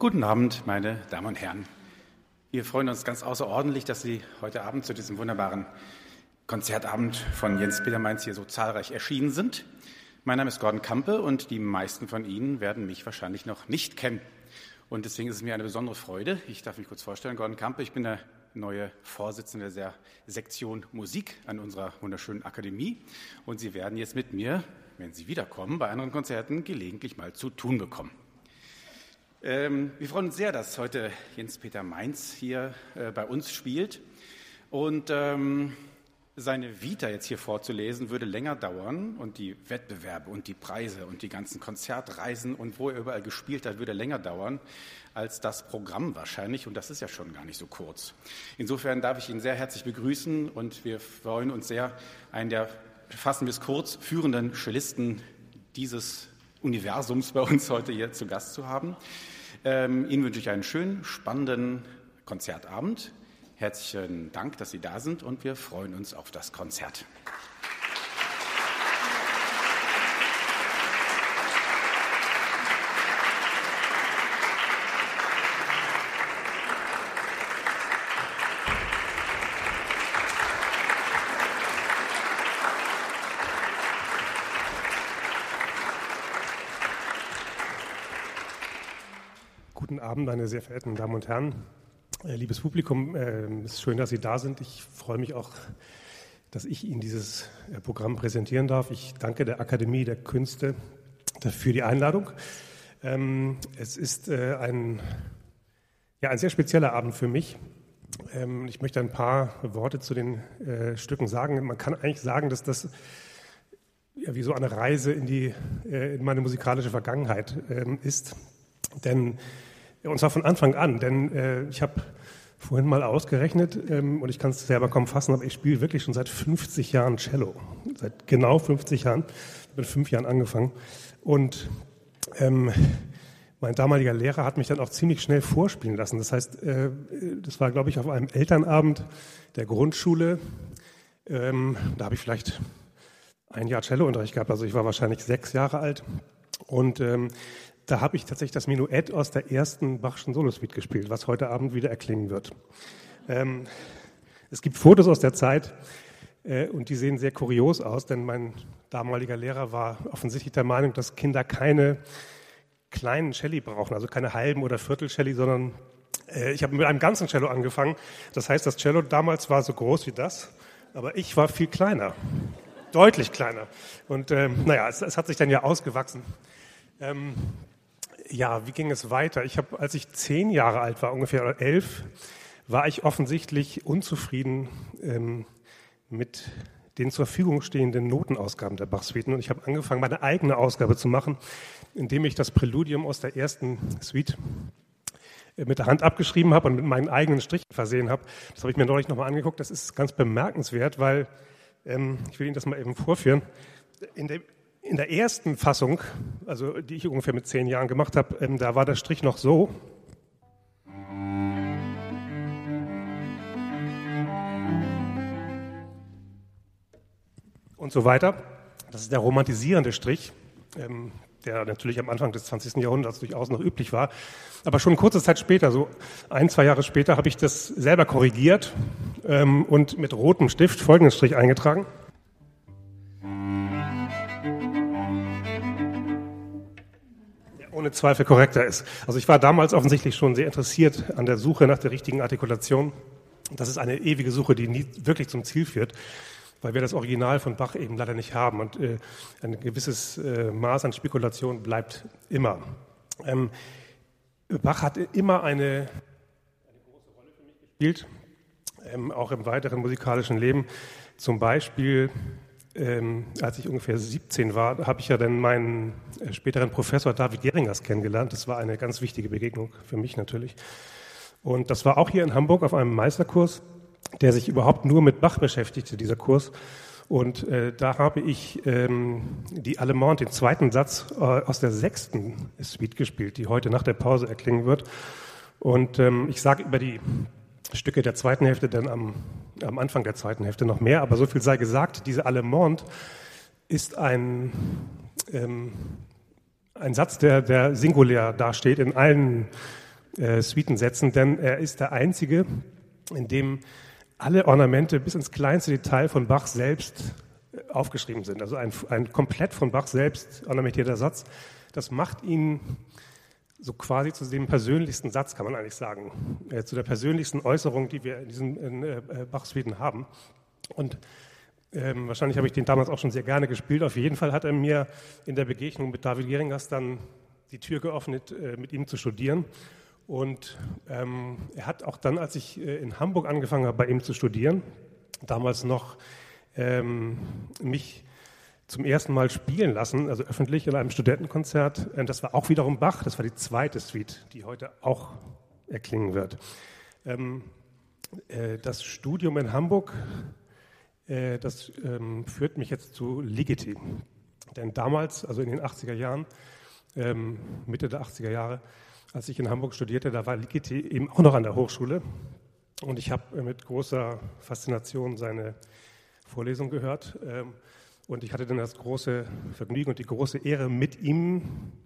Guten Abend, meine Damen und Herren. Wir freuen uns ganz außerordentlich, dass Sie heute Abend zu diesem wunderbaren Konzertabend von Jens Peter Mainz hier so zahlreich erschienen sind. Mein Name ist Gordon Campe und die meisten von Ihnen werden mich wahrscheinlich noch nicht kennen. Und deswegen ist es mir eine besondere Freude. Ich darf mich kurz vorstellen, Gordon Campe, ich bin der neue Vorsitzende der Sektion Musik an unserer wunderschönen Akademie. Und Sie werden jetzt mit mir, wenn Sie wiederkommen, bei anderen Konzerten gelegentlich mal zu tun bekommen. Wir freuen uns sehr, dass heute Jens Peter Mainz hier bei uns spielt. Und seine Vita jetzt hier vorzulesen, würde länger dauern. Und die Wettbewerbe und die Preise und die ganzen Konzertreisen und wo er überall gespielt hat, würde länger dauern als das Programm wahrscheinlich. Und das ist ja schon gar nicht so kurz. Insofern darf ich ihn sehr herzlich begrüßen. Und wir freuen uns sehr, einen der, fassen wir es kurz, führenden Cellisten dieses Universums bei uns heute hier zu Gast zu haben. Ihnen wünsche ich einen schönen, spannenden Konzertabend. Herzlichen Dank, dass Sie da sind und wir freuen uns auf das Konzert. Guten Abend, meine sehr verehrten Damen und Herren. Liebes Publikum, es ist schön, dass Sie da sind. Ich freue mich auch, dass ich Ihnen dieses Programm präsentieren darf. Ich danke der Akademie der Künste für die Einladung. Es ist ein sehr spezieller Abend für mich. Ich möchte ein paar Worte zu den Stücken sagen. Man kann eigentlich sagen, dass das wie so eine Reise in meine musikalische Vergangenheit ist. Und zwar von Anfang an, denn ich habe vorhin mal ausgerechnet und ich kann es selber kaum fassen, aber ich spiele wirklich schon seit 50 Jahren Cello. Seit genau 50 Jahren. Ich habe mit 5 Jahren angefangen. Und mein damaliger Lehrer hat mich dann auch ziemlich schnell vorspielen lassen. Das heißt, das war, glaube ich, auf einem Elternabend der Grundschule. Da habe ich vielleicht ein Jahr Cellounterricht gehabt, also ich war wahrscheinlich 6 Jahre alt. Und da habe ich tatsächlich das Menuett aus der ersten Bachschen Solosuite gespielt, was heute Abend wieder erklingen wird. Es gibt Fotos aus der Zeit und die sehen sehr kurios aus, denn mein damaliger Lehrer war offensichtlich der Meinung, dass Kinder keine kleinen Celli brauchen, also keine halben oder Viertel-Celli, sondern ich habe mit einem ganzen Cello angefangen. Das heißt, das Cello damals war so groß wie das, aber ich war viel kleiner, deutlich kleiner. Und es hat sich dann ja ausgewachsen. Wie ging es weiter? Als ich 10 Jahre alt war, ungefähr oder 11, war ich offensichtlich unzufrieden mit den zur Verfügung stehenden Notenausgaben der Bach-Suiten. Und ich habe angefangen, meine eigene Ausgabe zu machen, indem ich das Präludium aus der ersten Suite mit der Hand abgeschrieben habe und mit meinen eigenen Strichen versehen habe. Das habe ich mir neulich nochmal angeguckt. Das ist ganz bemerkenswert, weil, ich will Ihnen das mal eben vorführen, in der ersten Fassung, also die ich ungefähr mit 10 Jahren gemacht habe, da war der Strich noch so. Und so weiter. Das ist der romantisierende Strich, der natürlich am Anfang des 20. Jahrhunderts durchaus noch üblich war. Aber schon kurze Zeit später, so 1-2 Jahre später, habe ich das selber korrigiert und mit rotem Stift folgenden Strich eingetragen. Ohne Zweifel korrekter ist. Also ich war damals offensichtlich schon sehr interessiert an der Suche nach der richtigen Artikulation. Das ist eine ewige Suche, die nie wirklich zum Ziel führt, weil wir das Original von Bach eben leider nicht haben und ein gewisses Maß an Spekulation bleibt immer. Bach hat immer eine große Rolle für mich gespielt, auch im weiteren musikalischen Leben. Zum Beispiel als ich ungefähr 17 war, habe ich ja dann meinen späteren Professor David Geringers kennengelernt. Das war eine ganz wichtige Begegnung für mich natürlich. Und das war auch hier in Hamburg auf einem Meisterkurs, der sich überhaupt nur mit Bach beschäftigte, dieser Kurs. Und da habe ich die Allemande, den zweiten Satz aus der 6. Suite gespielt, die heute nach der Pause erklingen wird. Und ich sage über die Stücke der zweiten Hälfte dann am Anfang der zweiten Hälfte noch mehr, aber so viel sei gesagt, diese Allemande ist ein Satz, der singulär dasteht in allen Suiten setzen, denn er ist der einzige, in dem alle Ornamente bis ins kleinste Detail von Bach selbst aufgeschrieben sind. Also ein komplett von Bach selbst ornamentierter Satz. Das macht ihn so quasi zu dem persönlichsten Satz, kann man eigentlich sagen, zu der persönlichsten Äußerung, die wir in diesen Bach-Suiten haben. Und wahrscheinlich habe ich den damals auch schon sehr gerne gespielt. Auf jeden Fall hat er mir in der Begegnung mit David Geringas dann die Tür geöffnet, mit ihm zu studieren. Und er hat auch dann, als ich in Hamburg angefangen habe, bei ihm zu studieren, damals noch mich zum ersten Mal spielen lassen, also öffentlich in einem Studentenkonzert. Das war auch wiederum Bach, das war die zweite Suite, die heute auch erklingen wird. Das Studium in Hamburg, das führt mich jetzt zu Ligeti. Denn damals, also in den 80er Jahren, Mitte der 80er Jahre, als ich in Hamburg studierte, da war Ligeti eben auch noch an der Hochschule. Und ich habe mit großer Faszination seine Vorlesung gehört. Und ich hatte dann das große Vergnügen und die große Ehre, mit ihm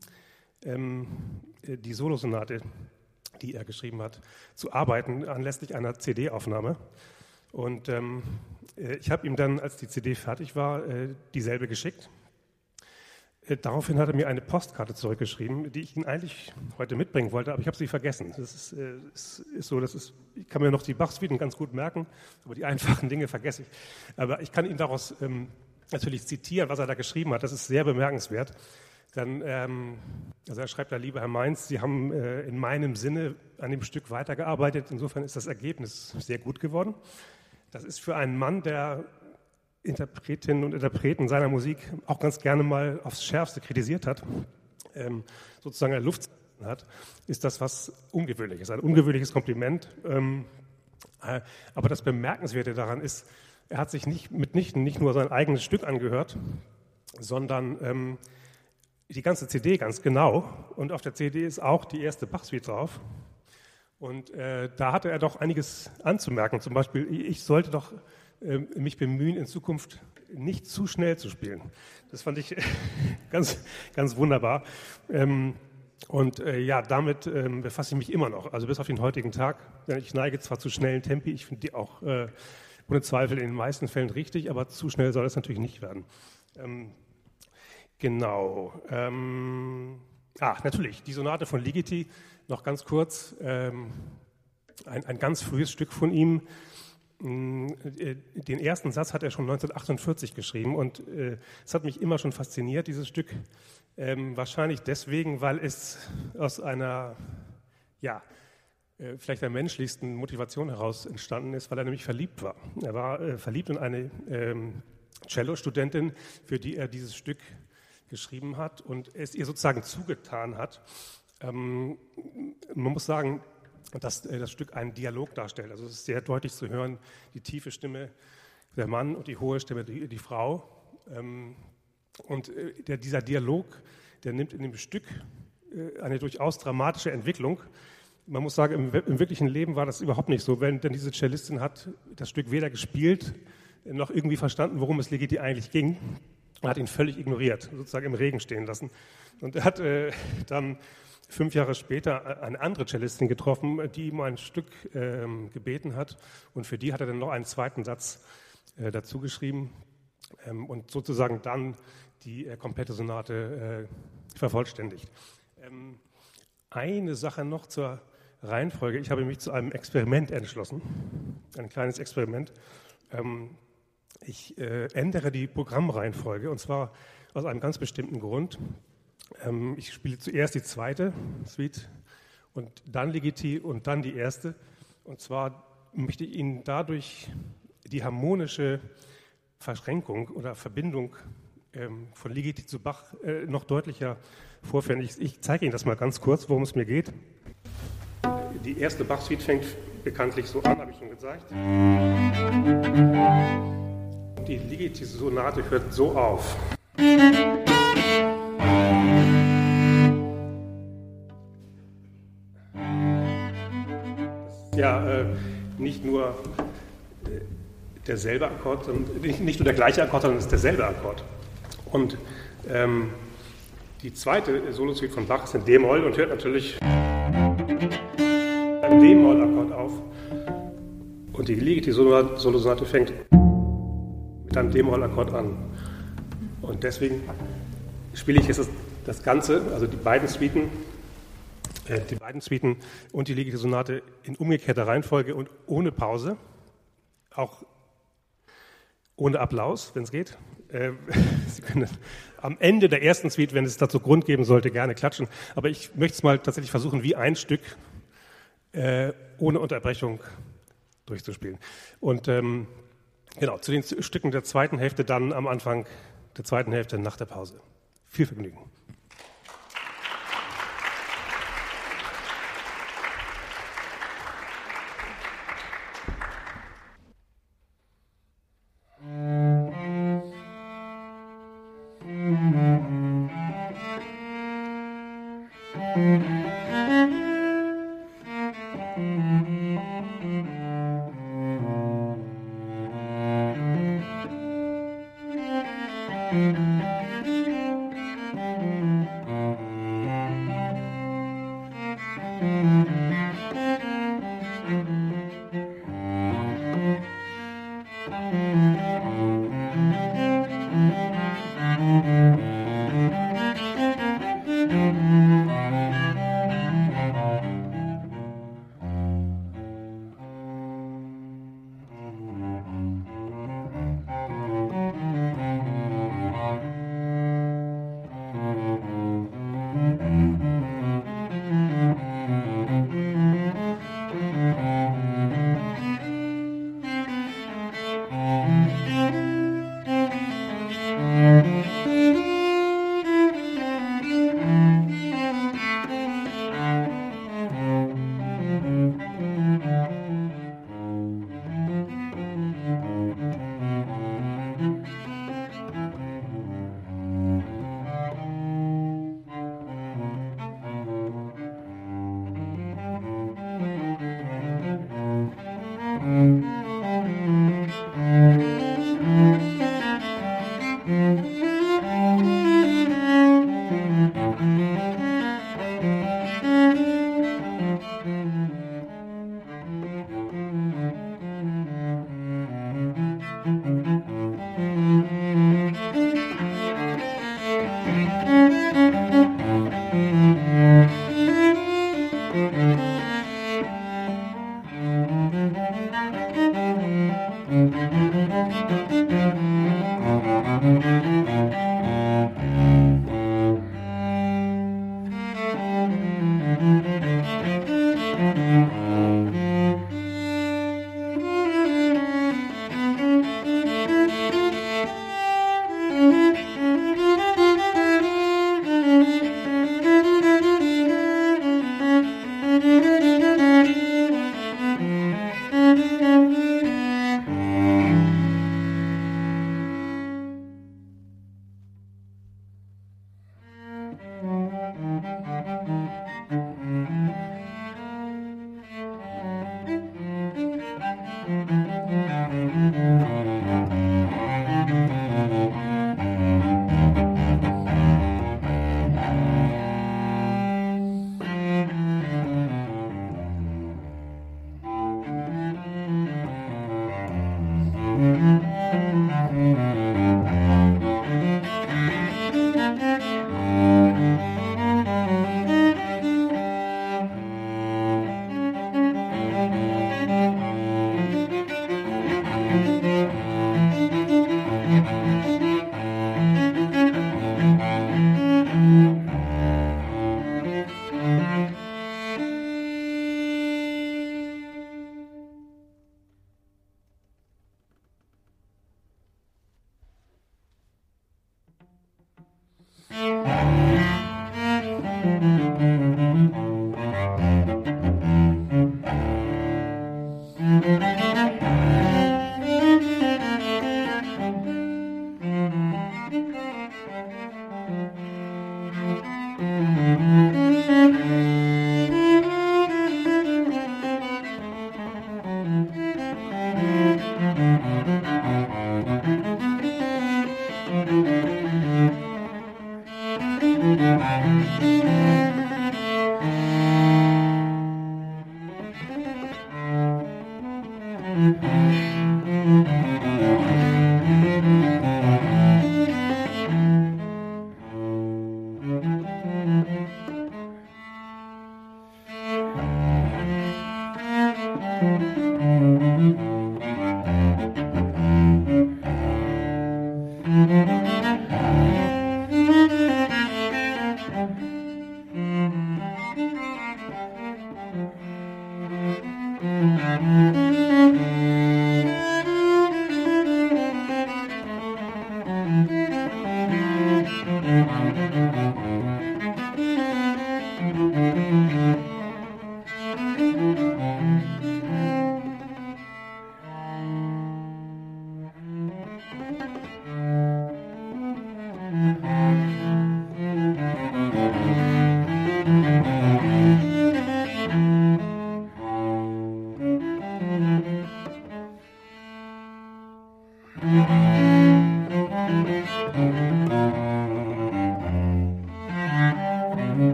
die Solosonate, die er geschrieben hat, zu arbeiten, anlässlich einer CD-Aufnahme. Und ich habe ihm dann, als die CD fertig war, dieselbe geschickt. Daraufhin hat er mir eine Postkarte zurückgeschrieben, die ich ihm eigentlich heute mitbringen wollte, aber ich habe sie vergessen. Das ist so, ich kann mir noch die Bach-Suiten ganz gut merken, aber die einfachen Dinge vergesse ich. Aber ich kann ihn daraus natürlich zitieren, was er da geschrieben hat. Das ist sehr bemerkenswert. Dann, also er schreibt da: Lieber Herr Mainz, Sie haben in meinem Sinne an dem Stück weitergearbeitet. Insofern ist das Ergebnis sehr gut geworden. Das ist für einen Mann, der Interpretinnen und Interpreten seiner Musik auch ganz gerne mal aufs Schärfste kritisiert hat, sozusagen eine Luft hat, ist das was Ungewöhnliches, ein ungewöhnliches Kompliment. Aber das Bemerkenswerte daran ist, er hat sich mitnichten nicht nur sein eigenes Stück angehört, sondern die ganze CD ganz genau. Und auf der CD ist auch die erste Bach-Suite drauf. Und da hatte er doch einiges anzumerken. Zum Beispiel, ich sollte doch mich bemühen, in Zukunft nicht zu schnell zu spielen. Das fand ich ganz, ganz wunderbar. Ja, damit befasse ich mich immer noch, also bis auf den heutigen Tag. Ich neige zwar zu schnellen Tempi, ich finde die auch ohne Zweifel in den meisten Fällen richtig, aber zu schnell soll es natürlich nicht werden. Genau. Natürlich, die Sonate von Ligeti, noch ganz kurz, ein ganz frühes Stück von ihm. Den ersten Satz hat er schon 1948 geschrieben und es hat mich immer schon fasziniert, dieses Stück. Wahrscheinlich deswegen, weil es aus einer, vielleicht der menschlichsten Motivation heraus entstanden ist, weil er nämlich verliebt war. Er war verliebt in eine Cello-Studentin, für die er dieses Stück geschrieben hat und es ihr sozusagen zugetan hat. Man muss sagen, dass das Stück einen Dialog darstellt. Also es ist sehr deutlich zu hören, die tiefe Stimme der Mann und die hohe Stimme die Frau. Und dieser Dialog, der nimmt in dem Stück eine durchaus dramatische Entwicklung. Man muss sagen, im wirklichen Leben war das überhaupt nicht so, denn diese Cellistin hat das Stück weder gespielt, noch irgendwie verstanden, worum es Ligeti eigentlich ging. Er hat ihn völlig ignoriert, sozusagen im Regen stehen lassen. Und er hat dann 5 Jahre später eine andere Cellistin getroffen, die ihm ein Stück gebeten hat. Und für die hat er dann noch einen zweiten Satz dazu geschrieben und sozusagen dann die komplette Sonate vervollständigt. Eine Sache noch zur Reihenfolge. Ich habe mich zu einem Experiment entschlossen, ein kleines Experiment. Ich ändere die Programmreihenfolge und zwar aus einem ganz bestimmten Grund. Ich spiele zuerst die zweite Suite und dann Ligeti und dann die erste. Und zwar möchte ich Ihnen dadurch die harmonische Verschränkung oder Verbindung von Ligeti zu Bach noch deutlicher vorführen. Ich zeige Ihnen das mal ganz kurz, worum es mir geht. Die erste Bach-Suite fängt bekanntlich so an, habe ich schon gesagt. Die Ligeti-Sonate hört so auf. Nicht nur derselbe Akkord, nicht nur der gleiche Akkord, sondern es ist derselbe Akkord. Und die zweite Solo-Suite von Bach ist in D-Moll und hört natürlich D-Moll-Akkord auf und die Ligeti-Solosonate fängt mit einem D-Moll-Akkord an. Und deswegen spiele ich jetzt das Ganze, also die beiden Suiten und die Ligeti-Sonate in umgekehrter Reihenfolge und ohne Pause, auch ohne Applaus, wenn es geht. Sie können am Ende der ersten Suite, wenn es dazu Grund geben sollte, gerne klatschen. Aber ich möchte es mal tatsächlich versuchen, wie ein Stück ohne Unterbrechung durchzuspielen. Und genau, zu den Stücken der zweiten Hälfte dann am Anfang der zweiten Hälfte nach der Pause. Viel Vergnügen.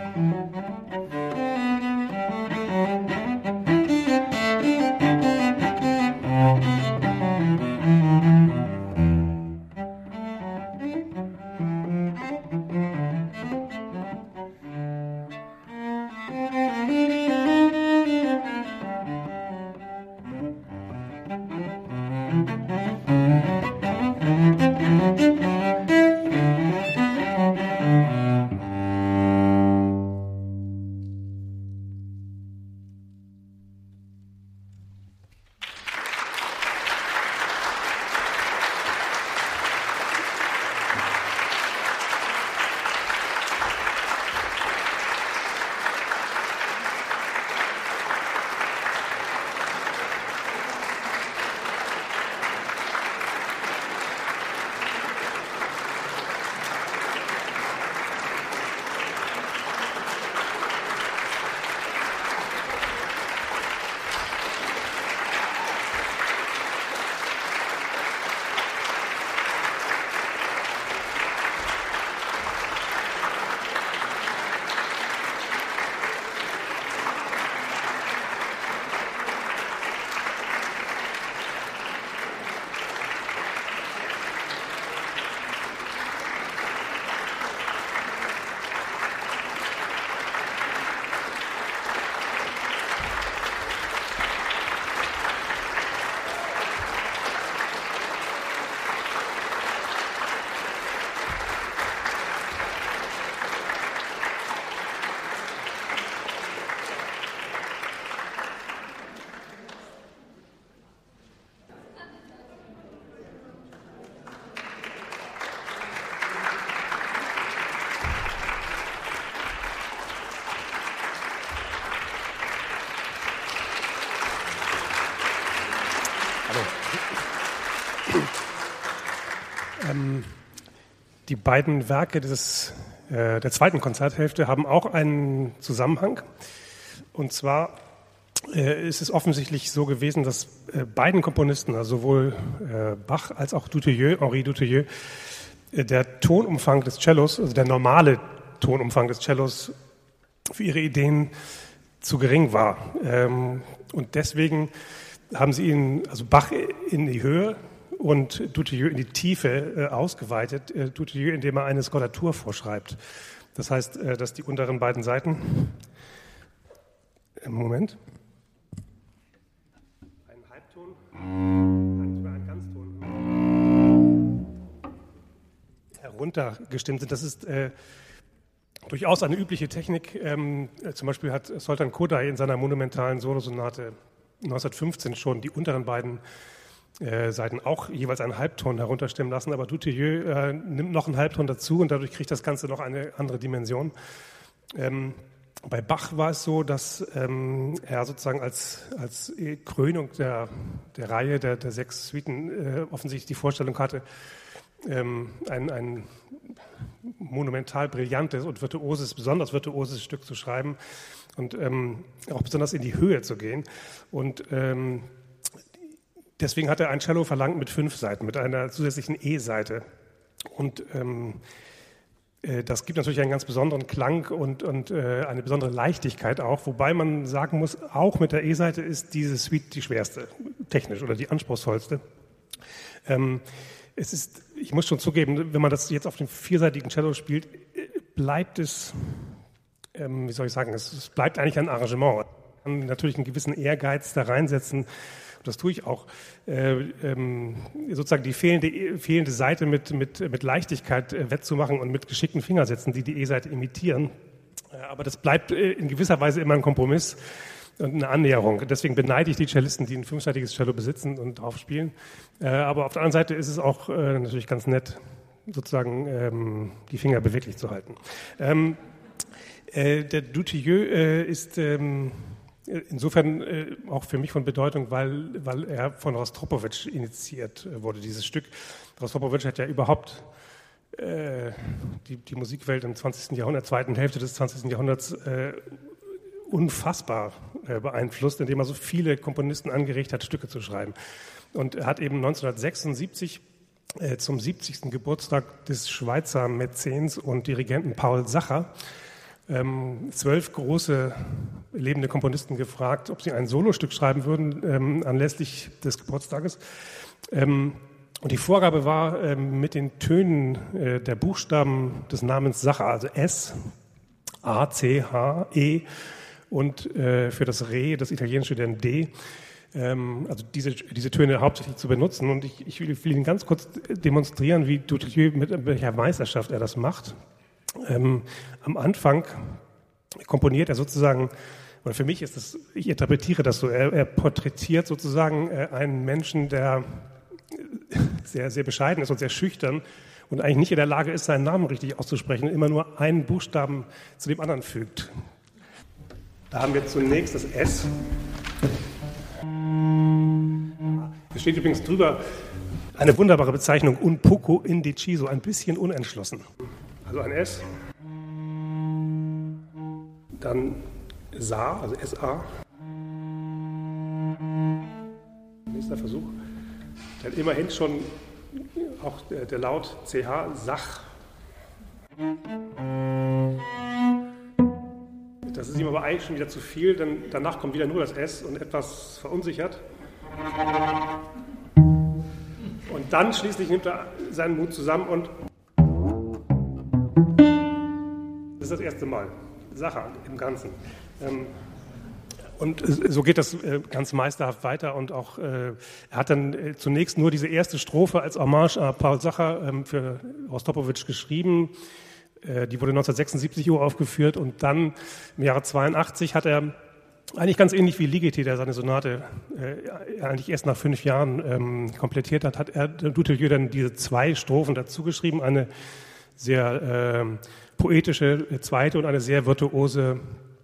Die beiden Werke der zweiten Konzerthälfte haben auch einen Zusammenhang. Und zwar ist es offensichtlich so gewesen, dass beiden Komponisten, also sowohl Bach als auch Henri Dutilleux, der Tonumfang des Cellos, also der normale Tonumfang des Cellos für ihre Ideen zu gering war. Und deswegen haben sie ihn, also Bach in die Höhe und Dutilleux in die Tiefe ausgeweitet. Dutilleux, indem er eine Skolatur vorschreibt. Das heißt, dass die unteren beiden Seiten, einen Halbton, einen Ganzton heruntergestimmt sind. Das ist durchaus eine übliche Technik. Zum Beispiel hat Zoltán Kodály in seiner monumentalen Solosonate 1915 schon die unteren beiden Seiten auch jeweils einen Halbton herunterstimmen lassen, aber Dutilleux nimmt noch einen Halbton dazu und dadurch kriegt das Ganze noch eine andere Dimension. Bei Bach war es so, dass er sozusagen als Krönung der Reihe der 6 Suiten offensichtlich die Vorstellung hatte, ein monumental brillantes und besonders virtuoses Stück zu schreiben und auch besonders in die Höhe zu gehen. Und deswegen hat er ein Cello verlangt mit 5 Saiten, mit einer zusätzlichen E-Seite. Und das gibt natürlich einen ganz besonderen Klang und eine besondere Leichtigkeit auch, wobei man sagen muss, auch mit der E-Seite ist diese Suite die schwerste, technisch, oder die anspruchsvollste. Ich muss schon zugeben, wenn man das jetzt auf dem 4-seitigen Cello spielt, bleibt es, es bleibt eigentlich ein Arrangement. Man kann natürlich einen gewissen Ehrgeiz da reinsetzen, das tue ich auch, sozusagen die fehlende Seite mit Leichtigkeit wettzumachen und mit geschickten Fingersätzen, die E-Seite imitieren. Aber das bleibt in gewisser Weise immer ein Kompromiss und eine Annäherung. Deswegen beneide ich die Cellisten, die ein 5-seitiges Cello besitzen und drauf spielen. Aber auf der anderen Seite ist es auch natürlich ganz nett, sozusagen die Finger beweglich zu halten. Der Dutilleux ist insofern auch für mich von Bedeutung, weil er von Rostropowitsch initiiert wurde, dieses Stück. Rostropowitsch hat ja überhaupt die Musikwelt im 20. Jahrhundert, zweiten Hälfte des 20. Jahrhunderts unfassbar beeinflusst, indem er so viele Komponisten angeregt hat, Stücke zu schreiben. Und er hat eben 1976 zum 70. Geburtstag des Schweizer Mäzens und Dirigenten Paul Sacher 12 große lebende Komponisten gefragt, ob sie ein Solostück schreiben würden anlässlich des Geburtstages. Und die Vorgabe war, mit den Tönen der Buchstaben des Namens Sacher, also S, A, C, H, E und für das Re, das italienische dann D, also diese Töne hauptsächlich zu benutzen. Und ich will Ihnen ganz kurz demonstrieren, wie Dutilleux mit welcher Meisterschaft er das macht. Am Anfang komponiert er sozusagen, oder für mich ist das, ich interpretiere das so, er porträtiert sozusagen einen Menschen, der sehr, sehr bescheiden ist und sehr schüchtern und eigentlich nicht in der Lage ist, seinen Namen richtig auszusprechen und immer nur einen Buchstaben zu dem anderen fügt. Da haben wir zunächst das S. Es steht übrigens drüber, eine wunderbare Bezeichnung, un poco indeciso, ein bisschen unentschlossen. Also ein S, dann Sa, also S-A. Nächster Versuch. Dann immerhin schon auch der Laut CH, Sach. Das ist ihm aber eigentlich schon wieder zu viel, denn danach kommt wieder nur das S und etwas verunsichert. Und dann schließlich nimmt er seinen Mut zusammen und das ist das erste Mal. Sache im Ganzen. Und so geht das ganz meisterhaft weiter und auch, er hat dann zunächst nur diese erste Strophe als Hommage an Paul Sacher für Rostropowitsch geschrieben. Die wurde 1976 uraufgeführt und dann im Jahre 82 hat er eigentlich ganz ähnlich wie Ligeti, der seine Sonate eigentlich erst nach 5 Jahren komplettiert hat, hat er Dutilleux dann diese 2 Strophen dazu geschrieben, eine sehr poetische zweite und eine sehr virtuose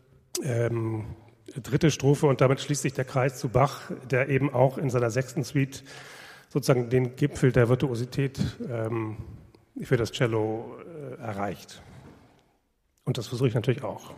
dritte Strophe und damit schließt sich der Kreis zu Bach, der eben auch in seiner 6. Suite sozusagen den Gipfel der Virtuosität für das Cello erreicht. Und das versuche ich natürlich auch.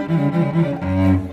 Musik